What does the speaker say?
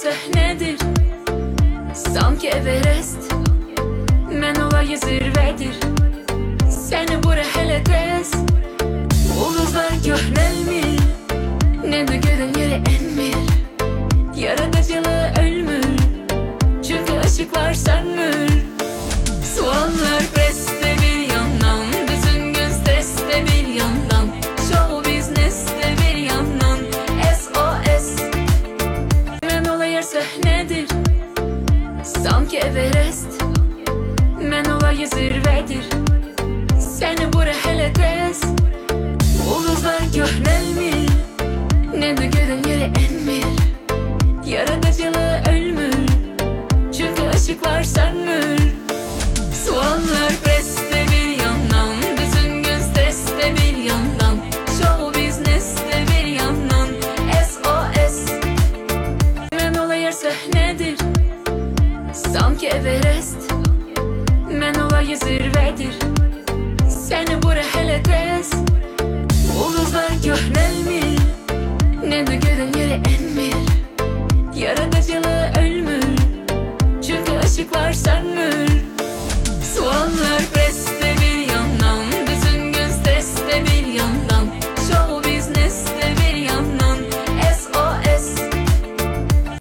səhnedir, sanki Everest. Mən olayı zirvədir, səni bura hələ tez. Ulduzlar göhnəlmir, nə də gödən yerə enmir. Yaradıcılığı ölmür, çünkü ışıklar sönmür. Suallar preste bir yandan, bütün gün streste bir yandan. Show business'te bir yandan, SOS. Mən olayır səhnedir, sanki Everest. Mən olayı zirvədir, səni bura hələ tez. Ulduzlar göhnəlmir, nə də gödən yerə enmir. Yaradıcılığı ölmür, çünkü ışıklar sönmür. Suallar preste bir yandan, bütün gün streste bir yandan. Show business'te bir yandan, SOS. Mən olayır səhnedir, sanki Everest. Mən olayı zirvədir,